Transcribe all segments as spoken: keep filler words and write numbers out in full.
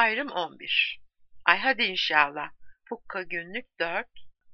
Ayrım on bir. Ay hadi inşallah. Pukka günlük dört.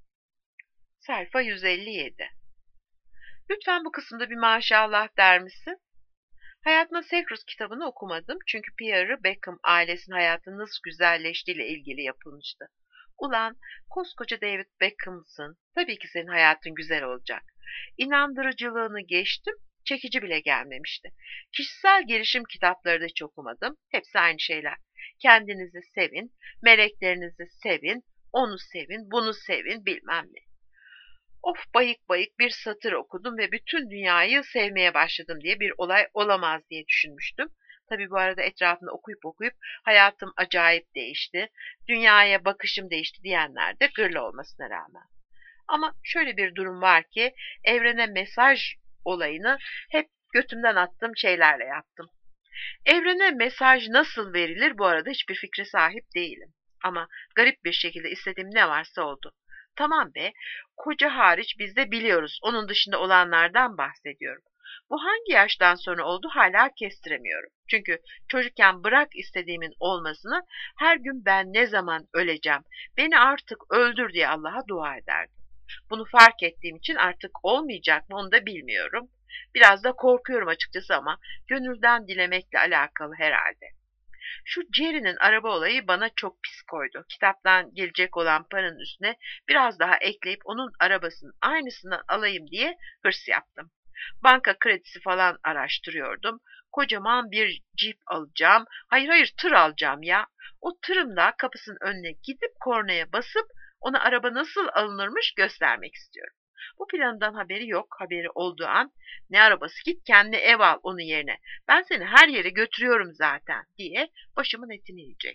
Sayfa yüz elli yedi. Lütfen bu kısımda bir maşallah der misin? Hayatımda Sekrus kitabını okumadım çünkü P R'ı Beckham ailesinin hayatının nasıl güzelleştiğiyle ilgili yapılmıştı. Ulan koskoca David Beckham'sın. Tabii ki senin hayatın güzel olacak. İnandırıcılığını geçtim, çekici bile gelmemişti. Kişisel gelişim kitapları da hiç okumadım. Hepsi aynı şeyler. Kendinizi sevin, meleklerinizi sevin, onu sevin, bunu sevin bilmem ne. Of bayık bayık bir satır okudum ve bütün dünyayı sevmeye başladım diye bir olay olamaz diye düşünmüştüm. Tabii bu arada etrafında okuyup okuyup hayatım acayip değişti, dünyaya bakışım değişti diyenler de gırla olmasına rağmen. Ama şöyle bir durum var ki evrene mesaj olayını hep götümden attığım şeylerle yaptım. Evrene mesaj nasıl verilir bu arada hiçbir fikre sahip değilim. Ama garip bir şekilde istediğim ne varsa oldu. Tamam be, koca hariç biz de biliyoruz. Onun dışında olanlardan bahsediyorum. Bu hangi yaştan sonra oldu hala kestiremiyorum. Çünkü çocukken bırak istediğimin olmasını her gün ben ne zaman öleceğim, beni artık öldür diye Allah'a dua ederdim. Bunu fark ettiğim için artık olmayacak mı onu da bilmiyorum. Biraz da korkuyorum açıkçası ama gönülden dilemekle alakalı herhalde. Şu Jerry'nin araba olayı bana çok pis koydu. Kitaptan gelecek olan paranın üstüne biraz daha ekleyip onun arabasının aynısından alayım diye hırs yaptım. Banka kredisi falan araştırıyordum. Kocaman bir Jeep alacağım. Hayır hayır tır alacağım ya. O tırın da kapısının önüne gidip kornaya basıp ona araba nasıl alınırmış göstermek istiyorum. Bu plandan haberi yok. Haberi olduğu an ne arabası git kendine ev al onun yerine. Ben seni her yere götürüyorum zaten diye başımın etini yiyecek.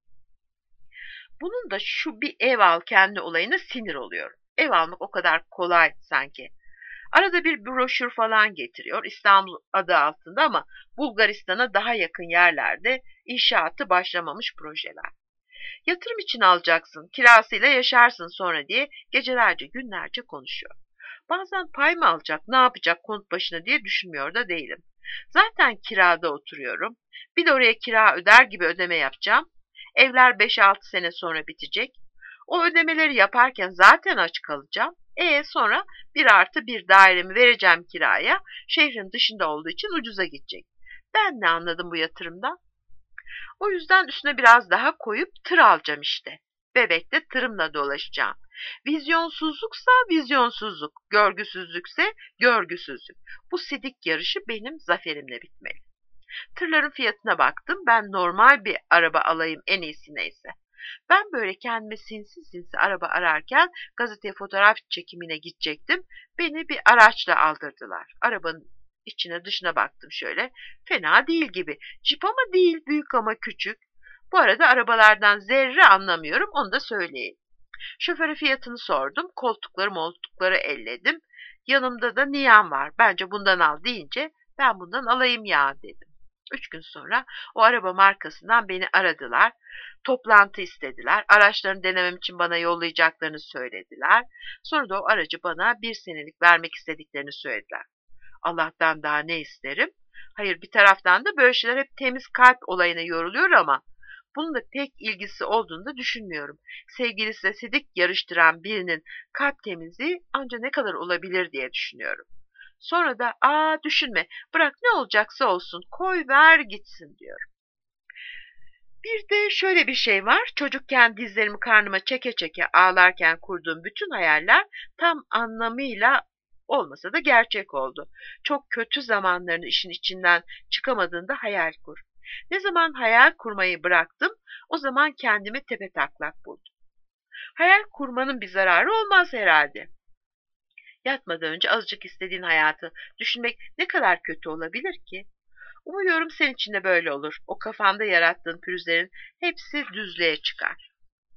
Bunun da şu bir ev al kendi olayına sinir oluyorum. Ev almak o kadar kolay sanki. Arada bir broşür falan getiriyor İstanbul adı altında ama Bulgaristan'a daha yakın yerlerde inşaatı başlamamış projeler. Yatırım için alacaksın, kirasıyla yaşarsın sonra diye gecelerce günlerce konuşuyor. Bazen pay mı alacak, ne yapacak konut başına diye düşünmüyor da değilim. Zaten kirada oturuyorum. Bir de oraya kira öder gibi ödeme yapacağım. Evler beş altı sene sonra bitecek. O ödemeleri yaparken zaten aç kalacağım. E sonra bir artı bir dairemi vereceğim kiraya. Şehrin dışında olduğu için ucuza gidecek. Ben ne anladım bu yatırımdan? O yüzden üstüne biraz daha koyup tır alacağım işte. Bebekte tırımla dolaşacağım. Vizyonsuzluksa vizyonsuzluk, görgüsüzlükse görgüsüzlük. Bu sidik yarışı benim zaferimle bitmeli. Tırların fiyatına baktım. Ben normal bir araba alayım en iyisi neyse. Ben böyle kendime sinsi sinsi araba ararken gazeteye fotoğraf çekimine gidecektim. Beni bir araçla aldırdılar. Arabanın içine dışına baktım şöyle. Fena değil gibi. Jip ama değil, büyük ama küçük. Bu arada arabalardan zerre anlamıyorum, onu da söyleyeyim. Şoföre fiyatını sordum. Koltukları moltukları elledim. Yanımda da Niyan var. Bence bundan al deyince ben bundan alayım ya dedim. Üç gün sonra o araba markasından beni aradılar. Toplantı istediler. Araçlarını denemem için bana yollayacaklarını söylediler. Sonra da o aracı bana bir senelik vermek istediklerini söylediler. Allah'tan daha ne isterim? Hayır bir taraftan da böyle şeyler hep temiz kalp olayına yoruluyor ama bunun da pek ilgisi olduğunu da düşünmüyorum. Sevgilisiyle sidik yarıştıran birinin kalp temizliği ancak ne kadar olabilir diye düşünüyorum. Sonra da aa düşünme bırak ne olacaksa olsun koy ver gitsin diyorum. Bir de şöyle bir şey var. Çocukken dizlerimi karnıma çeke çeke ağlarken kurduğum bütün hayaller tam anlamıyla olmasa da gerçek oldu. Çok kötü zamanlarını işin içinden çıkamadığında hayal kur. Ne zaman hayal kurmayı bıraktım, o zaman kendimi tepetaklak buldum. Hayal kurmanın bir zararı olmaz herhalde. Yatmadan önce azıcık istediğin hayatı düşünmek ne kadar kötü olabilir ki? Umuyorum senin için de böyle olur. O kafanda yarattığın pürüzlerin hepsi düzlüğe çıkar.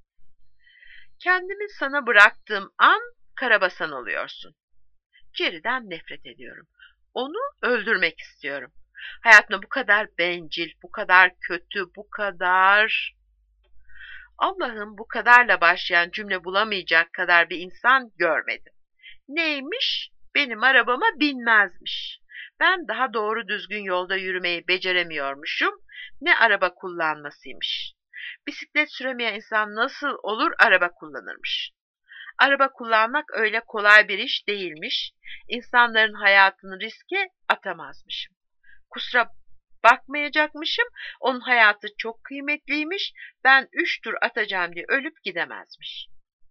Kendimi sana bıraktığım an karabasan oluyorsun. Jerry'den nefret ediyorum. Onu öldürmek istiyorum. Hayatımda bu kadar bencil, bu kadar kötü, bu kadar... Allah'ım bu kadarla başlayan cümle bulamayacak kadar bir insan görmedim. Neymiş? Benim arabama binmezmiş. Ben daha doğru düzgün yolda yürümeyi beceremiyormuşum. Ne araba kullanmasıymış. Bisiklet süremeyen insan nasıl olur araba kullanırmış? Araba kullanmak öyle kolay bir iş değilmiş. İnsanların hayatını riske atamazmışım. Kusura bakmayacakmışım. Onun hayatı çok kıymetliymiş. Ben üç tur atacağım diye ölüp gidemezmiş.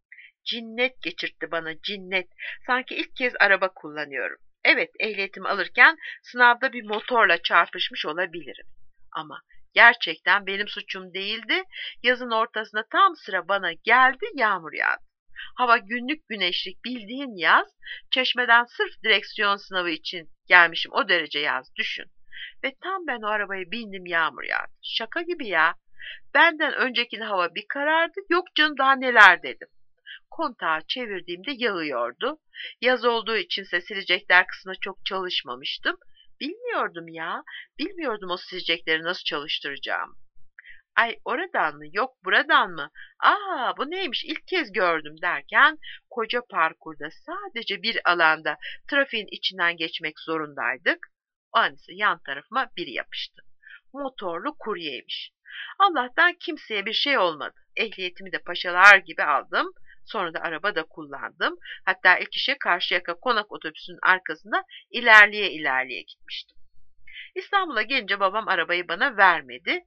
Cinnet geçirtti bana, cinnet. Sanki ilk kez araba kullanıyorum. Evet, ehliyetimi alırken sınavda bir motorla çarpışmış olabilirim. Ama gerçekten benim suçum değildi. Yazın ortasında tam sıra bana geldi, yağmur yağdı. Hava günlük güneşlik, bildiğin yaz. Çeşmeden sırf direksiyon sınavı için gelmişim, o derece yaz, düşün. Ve tam ben o arabaya bindim, yağmur yağdı. Şaka gibi ya. Benden önceki hava bir karardı. Yok canım, daha neler dedim. Kontağı çevirdiğimde yağıyordu. Yaz olduğu içinse silecekler kısmına çok çalışmamıştım. Bilmiyordum ya. Bilmiyordum o silecekleri nasıl çalıştıracağım. Ay, oradan mı? Yok, buradan mı? Aa, bu neymiş? İlk kez gördüm derken koca parkurda sadece bir alanda trafiğin içinden geçmek zorundaydık. O an ise yan tarafıma biri yapıştı. Motorlu kuryeymiş. Allah'tan kimseye bir şey olmadı. Ehliyetimi de paşalar gibi aldım. Sonra da araba da kullandım. Hatta ilk işe Karşıyaka Konak otobüsünün arkasında ilerleye ilerleye gitmiştim. İstanbul'a gelince babam arabayı bana vermedi.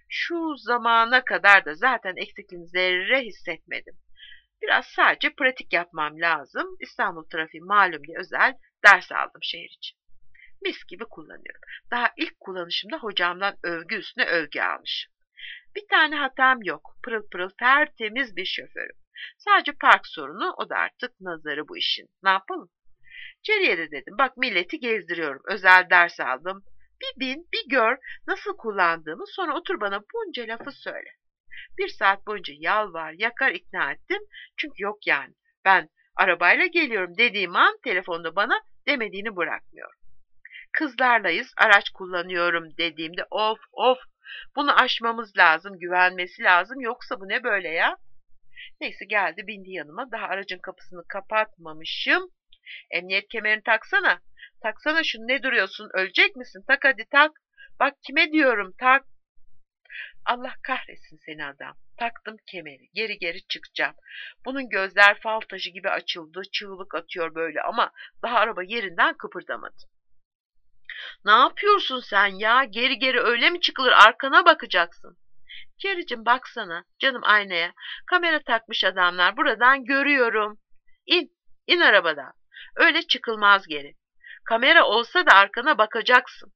Şu zamana kadar da zaten eksikliğini zerre hissetmedim. Biraz sadece pratik yapmam lazım. İstanbul trafiği malum diye özel ders aldım şehir için. Mis gibi kullanıyorum. Daha ilk kullanışımda hocamdan övgü üstüne övgü almışım. Bir tane hatam yok. Pırıl pırıl tertemiz bir şoförüm. Sadece park sorunu, o da artık nazarı bu işin. Ne yapalım? Ceriye de dedim. Bak, milleti gezdiriyorum. Özel ders aldım. Bir bin, bir gör nasıl kullandığımı, sonra otur bana bunca lafı söyle. Bir saat boyunca yalvar, yakar ikna ettim. Çünkü yok yani. Ben arabayla geliyorum dediğim an telefonda bana demediğini bırakmıyor. Kızlarlayız, araç kullanıyorum dediğimde of of, bunu aşmamız lazım, güvenmesi lazım, yoksa bu ne böyle ya? Neyse, geldi bindi yanıma, daha aracın kapısını kapatmamışım. Emniyet kemerini taksana. Taksana şunu, ne duruyorsun, ölecek misin? Tak hadi, tak. Bak kime diyorum, tak. Allah kahretsin seni adam. Taktım kemeri, geri geri çıkacağım. Bunun gözler fal taşı gibi açıldı, çığlık atıyor böyle ama daha araba yerinden kıpırdamadı. Ne yapıyorsun sen ya? Geri geri öyle mi çıkılır? Arkana bakacaksın. Kericim baksana canım aynaya. Kamera takmış adamlar, buradan görüyorum. İn, in arabadan. Öyle çıkılmaz geri. Kamera olsa da arkana bakacaksın.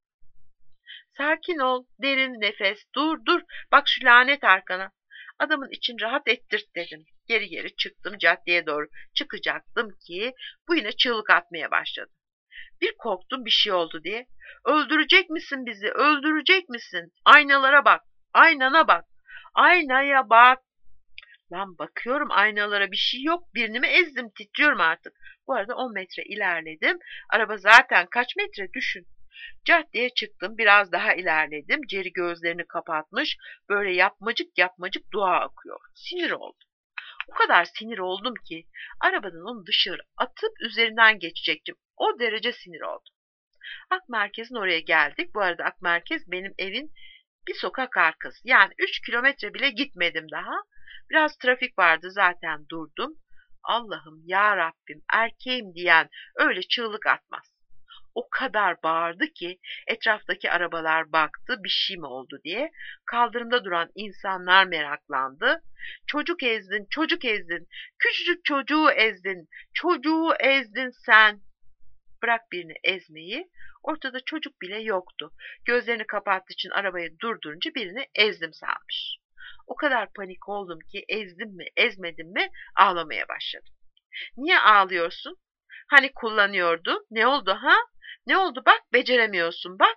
Sakin ol, derin nefes, dur dur, bak şu lanet arkana. Adamın için rahat ettirt dedim. Geri geri çıktım, caddeye doğru çıkacaktım ki bu yine çığlık atmaya başladı. Bir korktum bir şey oldu diye. Öldürecek misin bizi, öldürecek misin? Aynalara bak, aynana bak, aynaya bak. Lan bakıyorum aynalara, bir şey yok. Birini mi ezdim, titriyorum artık. Bu arada on metre ilerledim. Araba zaten kaç metre düşün. Caddeye çıktım, biraz daha ilerledim. Ceri gözlerini kapatmış, böyle yapmacık yapmacık dua akıyor. Sinir oldum. O kadar sinir oldum ki arabadan onu dışarı atıp üzerinden geçecektim. O derece sinir oldum. Ak Merkez'in oraya geldik. Bu arada Ak Merkez benim evin bir sokak arkası. Yani üç kilometre bile gitmedim daha. Biraz trafik vardı, zaten durdum. Allah'ım ya Rabbim, erkeğim diyen öyle çığlık atmaz. O kadar bağırdı ki etraftaki arabalar baktı, bir şey mi oldu diye. Kaldırımda duran insanlar meraklandı. Çocuk ezdin, çocuk ezdin, küçücük çocuğu ezdin, çocuğu ezdin sen. Bırak birini ezmeyi, ortada çocuk bile yoktu. Gözlerini kapattığı için arabayı durdurunca birini ezdim sanmış. O kadar panik oldum ki ezdim mi ezmedim mi ağlamaya başladım. Niye ağlıyorsun? Hani kullanıyordun, ne oldu ha? Ne oldu bak, beceremiyorsun bak.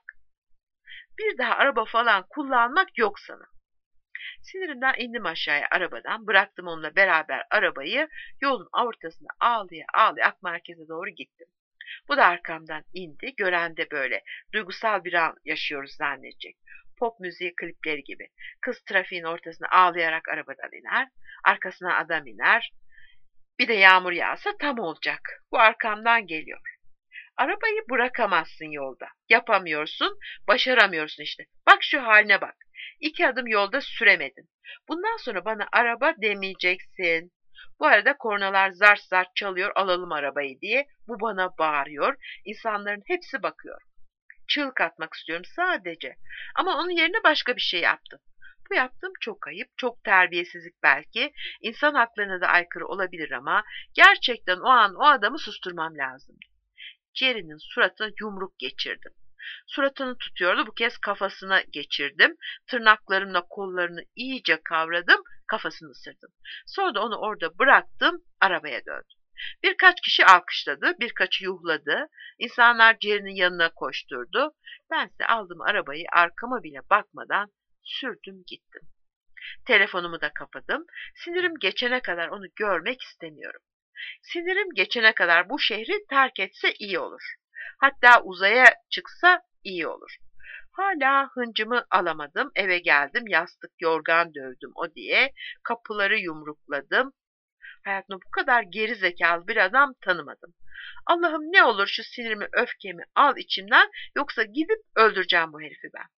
Bir daha araba falan kullanmak yok sana. Sinirimden indim aşağıya arabadan, bıraktım onunla beraber arabayı, yolun ortasına ağlaya ağlaya Ak Merkez'e doğru gittim. Bu da arkamdan indi, gören de böyle duygusal bir an yaşıyoruz zannedecek. Pop müziği klipleri gibi. Kız trafiğin ortasına ağlayarak arabadan iner, arkasına adam iner. Bir de yağmur yağsa tam olacak. Bu arkamdan geliyor. Arabayı bırakamazsın yolda. Yapamıyorsun, başaramıyorsun işte. Bak şu haline bak. İki adım yolda süremedin. Bundan sonra bana araba demeyeceksin. Bu arada kornalar zart zart çalıyor, alalım arabayı diye. Bu bana bağırıyor. İnsanların hepsi bakıyor. Çığlık atmak istiyorum sadece. Ama onun yerine başka bir şey yaptım. Bu yaptığım çok ayıp, çok terbiyesizlik belki. İnsan haklarına da aykırı olabilir ama gerçekten o an o adamı susturmam lazım. Jerry'nin suratına yumruk geçirdim. Suratını tutuyordu, bu kez kafasına geçirdim. Tırnaklarımla kollarını iyice kavradım, kafasını ısırdım. Sonra da onu orada bıraktım, arabaya döndüm. Birkaç kişi alkışladı, birkaçı yuhladı. İnsanlar Jerry'nin yanına koşturdu. Bense aldım arabayı, arkama bile bakmadan sürdüm gittim. Telefonumu da kapadım. Sinirim geçene kadar onu görmek istemiyorum. Sinirim geçene kadar bu şehri terk etse iyi olur. Hatta uzaya çıksa iyi olur. Hala hıncımı alamadım. Eve geldim, yastık yorgan dövdüm o diye. Kapıları yumrukladım. Hayatımda bu kadar geri zekalı bir adam tanımadım. Allah'ım ne olur şu sinirimi, öfkemi al içimden, yoksa gidip öldüreceğim bu herifi ben.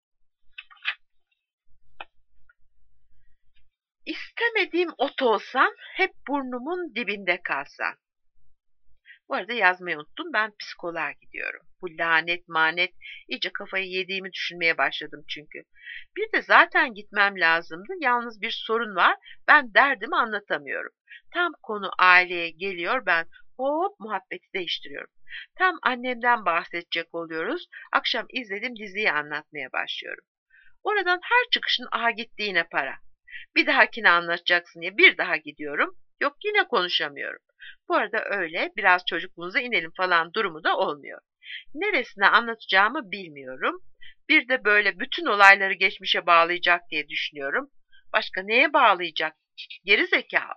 İstemediğim ot olsan, hep burnumun dibinde kalsan. Bu arada yazmayı unuttum. Ben psikoloğa gidiyorum. Bu lanet manet iyice kafayı yediğimi düşünmeye başladım çünkü. Bir de zaten gitmem lazımdı. Yalnız bir sorun var. Ben derdimi anlatamıyorum. Tam konu aileye geliyor. Ben hop muhabbeti değiştiriyorum. Tam annemden bahsedecek oluyoruz. Akşam izlediğim diziyi anlatmaya başlıyorum. Oradan her çıkışın aha gitti yine para. Bir dahakine anlatacaksın diye bir daha gidiyorum. Yok yine konuşamıyorum. Bu arada öyle biraz çocukluğunuza inelim falan durumu da olmuyor. Neresine anlatacağımı bilmiyorum. Bir de böyle bütün olayları geçmişe bağlayacak diye düşünüyorum. Başka neye bağlayacak? Geri zekalı.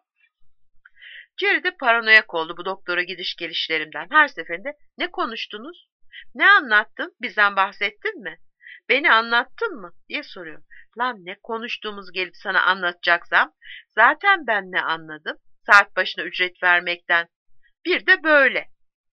Jerry de paranoyak oldu bu doktora gidiş gelişlerimden. Her seferinde ne konuştunuz? Ne anlattın? Bizden bahsettin mi? Beni anlattın mı? Diye soruyor. Lan ne konuştuğumuz gelip sana anlatacaksam zaten ben ne anladım? Saat başına ücret vermekten. Bir de böyle.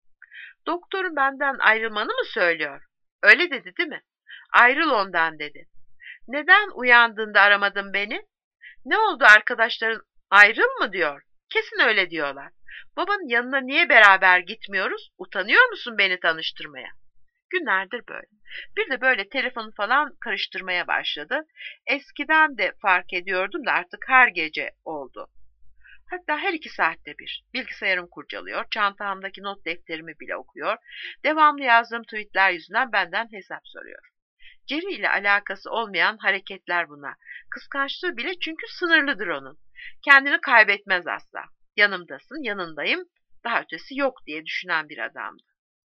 Doktorun benden ayrılmanı mı söylüyor? Öyle dedi değil mi? Ayrıl ondan dedi. Neden uyandığında aramadın beni? Ne oldu arkadaşların ayrıl mı diyor? Kesin öyle diyorlar. Babanın yanına niye beraber gitmiyoruz? Utanıyor musun beni tanıştırmaya? Günlerdir böyle. Bir de böyle telefonu falan karıştırmaya başladı. Eskiden de fark ediyordum da artık her gece oldu. Hatta her iki saatte bir. Bilgisayarım kurcalıyor, çantamdaki not defterimi bile okuyor. Devamlı yazdığım tweetler yüzünden benden hesap soruyor. Jerry ile alakası olmayan hareketler bunlar. Kıskançlığı bile çünkü sınırlıdır onun. Kendini kaybetmez asla. Yanımdasın, yanındayım, daha ötesi yok diye düşünen bir adamdı.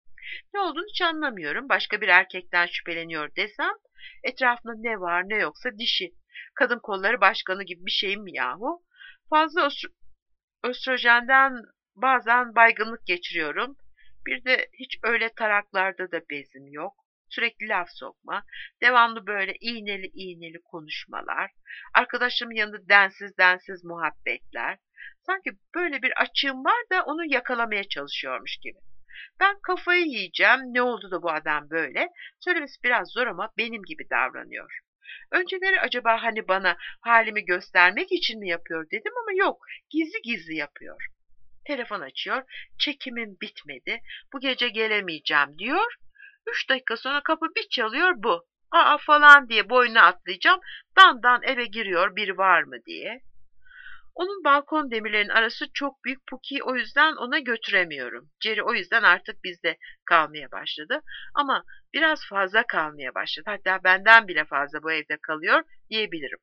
Ne olduğunu hiç anlamıyorum. Başka bir erkekten şüpheleniyor desem, etrafında ne var ne yoksa dişi. Kadın kolları başkanı gibi bir şeyim mi yahu? Fazla östro östrojenden bazen baygınlık geçiriyorum. Bir de hiç öyle taraklarda da bezim yok. Sürekli laf sokma, devamlı böyle iğneli iğneli konuşmalar, arkadaşlarımın yanında densiz densiz muhabbetler. Sanki böyle bir açığım var da onu yakalamaya çalışıyormuş gibi. Ben kafayı yiyeceğim, ne oldu da bu adam böyle? Söylemesi biraz zor ama benim gibi davranıyor. Önceleri acaba hani bana halimi göstermek için mi yapıyor dedim ama yok, gizli gizli yapıyor. Telefon açıyor, çekimim bitmedi, bu gece gelemeyeceğim diyor. Üç dakika sonra kapı bir çalıyor bu. Aa falan diye boynuna atlayacağım, dandan eve giriyor biri var mı diye. Onun balkon demirlerinin arası çok büyük Puki'yi o yüzden ona götüremiyorum. Jerry o yüzden artık bizde kalmaya başladı. Ama biraz fazla kalmaya başladı. Hatta benden bile fazla bu evde kalıyor diyebilirim.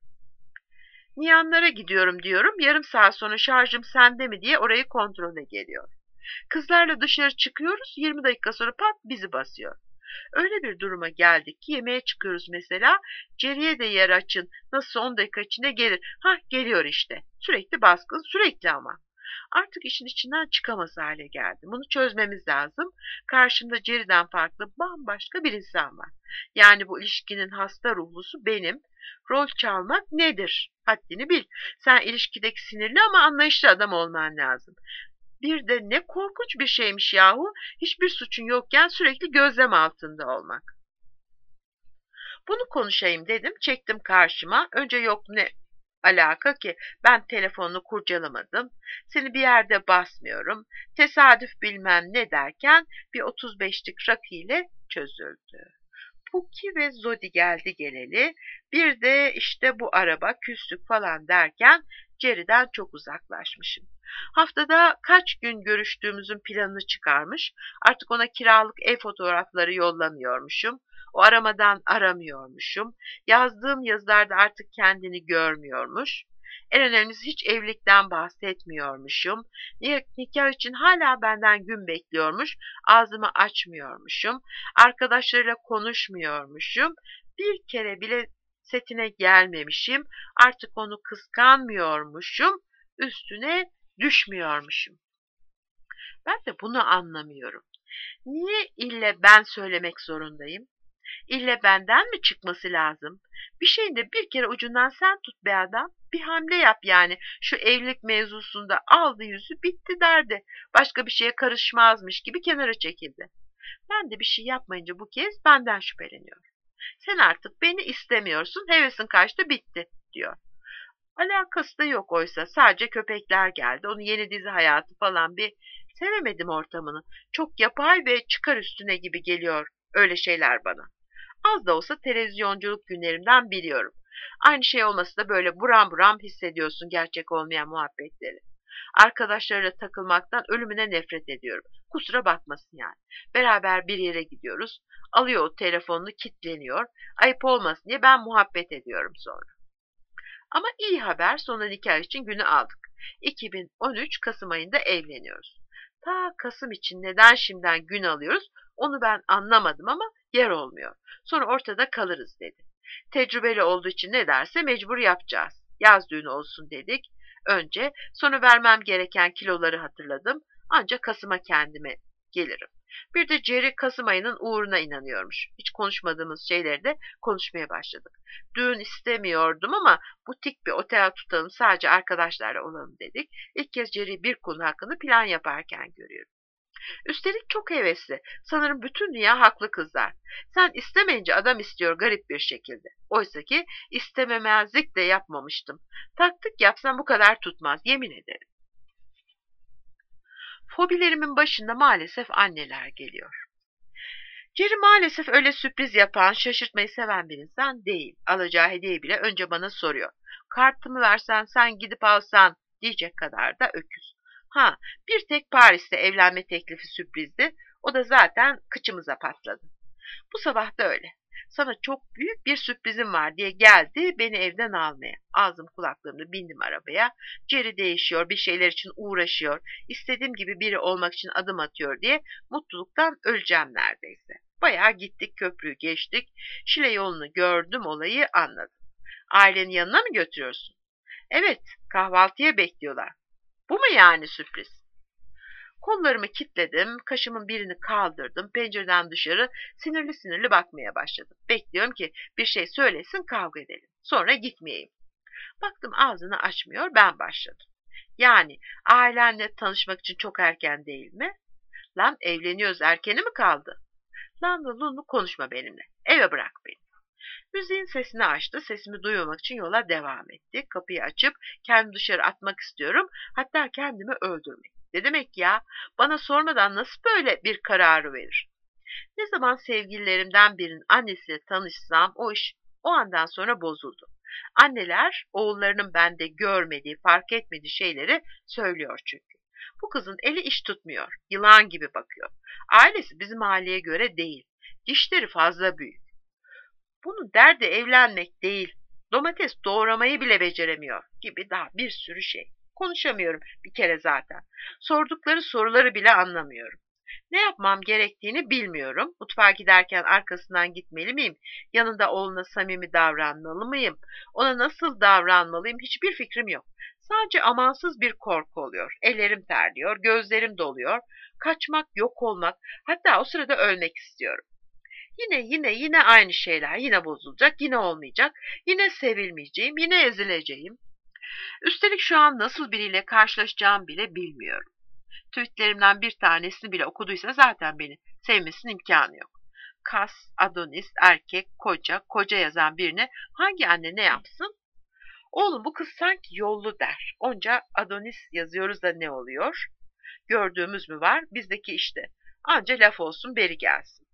Niyanlara gidiyorum diyorum. Yarım saat sonra şarjım sende mi diye orayı kontrole geliyor. Kızlarla dışarı çıkıyoruz. yirmi dakika sonra pat bizi basıyor. Öyle bir duruma geldik ki yemeğe çıkıyoruz mesela. Jerry'e de yer açın. Nasıl on dakika içinde gelir. Hah geliyor işte. Sürekli baskın, sürekli ama. Artık işin içinden çıkamaz hale geldim. Bunu çözmemiz lazım. Karşımda Jerry'den farklı bambaşka bir insan var. Yani bu ilişkinin hasta ruhlusu benim. Rol çalmak nedir? Haddini bil. Sen ilişkideki sinirli ama anlayışlı adam olman lazım. Bir de ne korkunç bir şeymiş yahu. Hiçbir suçun yokken sürekli gözlem altında olmak. Bunu konuşayım dedim, çektim karşıma. Önce yok ne alaka ki ben telefonunu kurcalamadım. Seni bir yerde basmıyorum. Tesadüf bilmem ne derken bir otuz beşlik rakı çözüldü. Puki ve Zodi geldi geleli. Bir de işte bu araba küslük falan derken Jerry'den çok uzaklaşmışım. Haftada kaç gün görüştüğümüzün planını çıkarmış. Artık ona kiralık ev fotoğrafları yollamıyormuşum. O aramadan aramıyormuşum. Yazdığım yazılarda artık kendini görmüyormuş. En önemlisi hiç evlilikten bahsetmiyormuşum. Nikah için hala benden gün bekliyormuş. Ağzımı açmıyormuşum. Arkadaşlarıyla konuşmuyormuşum. Bir kere bile setine gelmemişim. Artık onu kıskanmıyormuşum. Üstüne düşmüyormuşum. Ben de bunu anlamıyorum. Niye ille ben söylemek zorundayım? İlle benden mi çıkması lazım? Bir şeyin de bir kere ucundan sen tut be adam. Bir hamle yap yani. Şu evlilik mevzusunda aldı yüzü bitti derdi. Başka bir şeye karışmazmış gibi kenara çekildi. Ben de bir şey yapmayınca bu kez benden şüpheleniyor. Sen artık beni istemiyorsun, hevesin kaçtı bitti diyor. Alakası da yok oysa sadece köpekler geldi. Onun yeni dizi hayatı falan bir sevemedim ortamını. Çok yapay ve çıkar üstüne gibi geliyor öyle şeyler bana. Az da olsa televizyonculuk günlerimden biliyorum. Aynı şey olması da böyle buram buram hissediyorsun gerçek olmayan muhabbetleri. Arkadaşlarıyla takılmaktan ölümüne nefret ediyorum. Kusura bakmasın yani. Beraber bir yere gidiyoruz. Alıyor o telefonunu kilitleniyor. Ayıp olmasın diye ben muhabbet ediyorum sonra. Ama iyi haber sonra nikah için günü aldık. iki bin on üç Kasım ayında evleniyoruz. Ta Kasım için neden şimdiden gün alıyoruz onu ben anlamadım ama yer olmuyor. Sonra ortada kalırız dedi. Tecrübeli olduğu için ne derse mecbur yapacağız. Yaz düğünü olsun dedik. Önce sonra vermem gereken kiloları hatırladım. Ancak Kasım'a kendime gelirim. Bir de Jerry Kasım ayının uğruna inanıyormuş. Hiç konuşmadığımız şeyleri de konuşmaya başladık. Düğün istemiyordum ama butik bir otel tutalım sadece arkadaşlarla olalım dedik. İlk kez Jerry bir konu hakkında plan yaparken görüyorum. Üstelik çok hevesli. Sanırım bütün dünya haklı kızlar. Sen istemeyince adam istiyor garip bir şekilde. Oysa ki istememezlik de yapmamıştım. Taktık yapsam bu kadar tutmaz yemin ederim. Fobilerimin başında maalesef anneler geliyor. Jerry maalesef öyle sürpriz yapan, şaşırtmayı seven bir insan değil. Alacağı hediyeyi bile önce bana soruyor. Kartımı versen sen gidip alsan diyecek kadar da öküz. Ha, bir tek Paris'te evlenme teklifi sürprizdi. O da zaten kıçımıza patladı. Bu sabah da öyle. Sana çok büyük bir sürprizim var diye geldi beni evden almaya. Ağzım kulaklığımda bindim arabaya. Jerry değişiyor, bir şeyler için uğraşıyor. İstediğim gibi biri olmak için adım atıyor diye mutluluktan öleceğim neredeyse. Bayağı gittik köprüyü geçtik. Şile yolunu gördüm olayı anladım. Ailenin yanına mı götürüyorsun? Evet, kahvaltıya bekliyorlar. Bu mu yani sürpriz? Kollarımı kilitledim, kaşımın birini kaldırdım, pencereden dışarı sinirli sinirli bakmaya başladım. Bekliyorum ki bir şey söylesin kavga edelim. Sonra gitmeyeyim. Baktım ağzını açmıyor, ben başladım. Yani ailenle tanışmak için çok erken değil mi? Lan evleniyoruz erkeni mi kaldı? Lan da Lulu konuşma benimle. Eve bırak beni. Müziğin sesini açtı. Sesimi duymamak için yola devam etti. Kapıyı açıp kendimi dışarı atmak istiyorum. Hatta kendimi öldürmek. Ne demek ya? Bana sormadan nasıl böyle bir kararı verir? Ne zaman sevgililerimden birinin annesiyle tanışsam o iş o andan sonra bozuldu. Anneler oğullarının bende görmediği, fark etmediği şeyleri söylüyor çünkü. Bu kızın eli iş tutmuyor. Yılan gibi bakıyor. Ailesi bizim aileye göre değil. Dişleri fazla büyük. Bunun derdi evlenmek değil. Domates doğramayı bile beceremiyor gibi daha bir sürü şey. Konuşamıyorum bir kere zaten. Sordukları soruları bile anlamıyorum. Ne yapmam gerektiğini bilmiyorum. Mutfağa giderken arkasından gitmeli miyim? Yanında oğluna samimi davranmalı mıyım? Ona nasıl davranmalıyım? Hiçbir fikrim yok. Sadece amansız bir korku oluyor. Ellerim terliyor, gözlerim doluyor. Kaçmak, yok olmak, hatta o sırada ölmek istiyorum. Yine yine yine aynı şeyler. Yine bozulacak, yine olmayacak. Yine sevilmeyeceğim, yine ezileceğim. Üstelik şu an nasıl biriyle karşılaşacağım bile bilmiyorum. Tweetlerimden bir tanesini bile okuduysa zaten beni sevmesinin imkanı yok. Kas, Adonis, erkek, koca, koca yazan birine hangi anne ne yapsın? Oğlum bu kız sanki yollu der. Onca Adonis yazıyoruz da ne oluyor? Gördüğümüz mü var? Bizdeki işte. Anca laf olsun beri gelsin.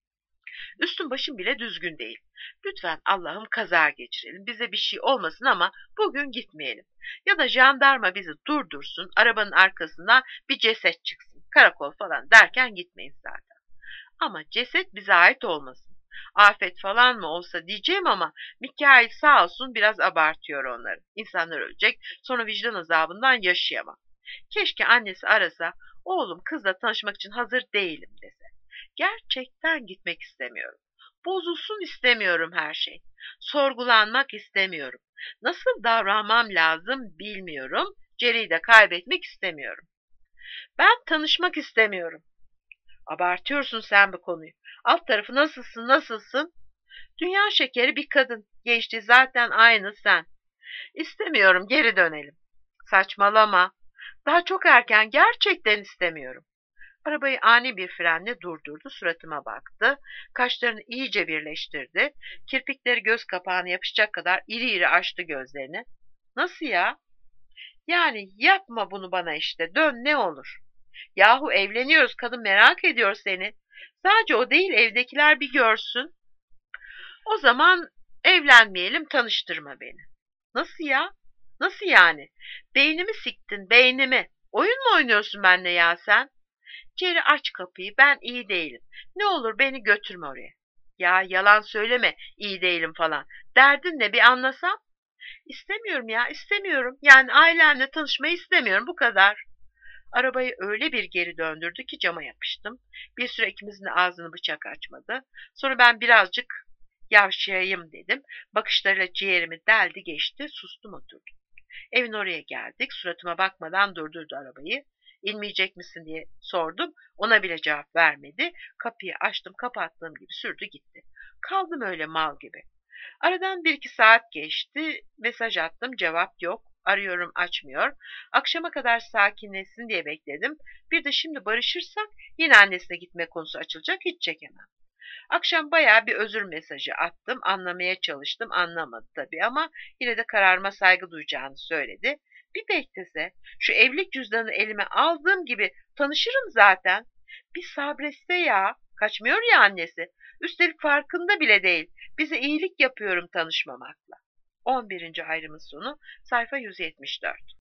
Üstün başım bile düzgün değil. Lütfen Allah'ım kaza geçirelim. Bize bir şey olmasın ama bugün gitmeyelim. Ya da jandarma bizi durdursun. Arabanın arkasından bir ceset çıksın. Karakol falan derken gitmeyin zaten. Ama ceset bize ait olmasın. Afet falan mı olsa diyeceğim ama Mikail sağ olsun biraz abartıyor onları. İnsanlar ölecek, sonra vicdan azabından yaşayamam. Keşke annesi arasa, oğlum kızla tanışmak için hazır değilim dese. Gerçekten gitmek istemiyorum. Bozulsun istemiyorum her şey. Sorgulanmak istemiyorum. Nasıl davranmam lazım bilmiyorum. Ceri'yi de kaybetmek istemiyorum. Ben tanışmak istemiyorum. Abartıyorsun sen bu konuyu. Alt tarafı nasılsın, nasılsın? Dünya şekeri bir kadın. Geçti zaten aynı sen. İstemiyorum, geri dönelim. Saçmalama. Daha çok erken, gerçekten istemiyorum. Arabayı ani bir frenle durdurdu, suratıma baktı. Kaşlarını iyice birleştirdi. Kirpikleri göz kapağına yapışacak kadar iri iri açtı gözlerini. Nasıl ya? Yani yapma bunu bana işte, dön ne olur. Yahu evleniyoruz, kadın merak ediyor seni. Sadece o değil, evdekiler bir görsün. O zaman evlenmeyelim, tanıştırma beni. Nasıl ya? Nasıl yani? Beynimi siktin, beynimi. Oyun mu oynuyorsun benimle ya sen? Ceri aç kapıyı, ben iyi değilim. Ne olur beni götürme oraya. Ya yalan söyleme, iyi değilim falan. Derdin ne bir anlasam? İstemiyorum ya, istemiyorum. Yani ailemle tanışmayı istemiyorum, bu kadar. Arabayı öyle bir geri döndürdü ki cama yapıştım. Bir süre ikimizin de ağzını bıçak açmadı. Sonra ben birazcık yavşayayım dedim. Bakışlarıyla ciğerimi deldi geçti, sustum oturdum. Evin oraya geldik. Suratıma bakmadan durdurdu arabayı. İnmeyecek misin diye sordum. Ona bile cevap vermedi. Kapıyı açtım, kapattığım gibi sürdü gitti. Kaldım öyle mal gibi. Aradan bir iki saat geçti. Mesaj attım, cevap yok. Arıyorum, açmıyor. Akşama kadar sakinleşsin diye bekledim. Bir de şimdi barışırsak yine annesine gitme konusu açılacak, hiç çekemem. Akşam bayağı bir özür mesajı attım. Anlamaya çalıştım. Anlamadı tabii ama yine de kararıma saygı duyacağını söyledi. Bir beklese, şu evlilik cüzdanını elime aldığım gibi tanışırım zaten. Bir sabretse ya. Kaçmıyor ya annesi. Üstelik farkında bile değil. Bize iyilik yapıyorum tanışmamakla. on birinci ayrımın sonu sayfa yüz yetmiş dört.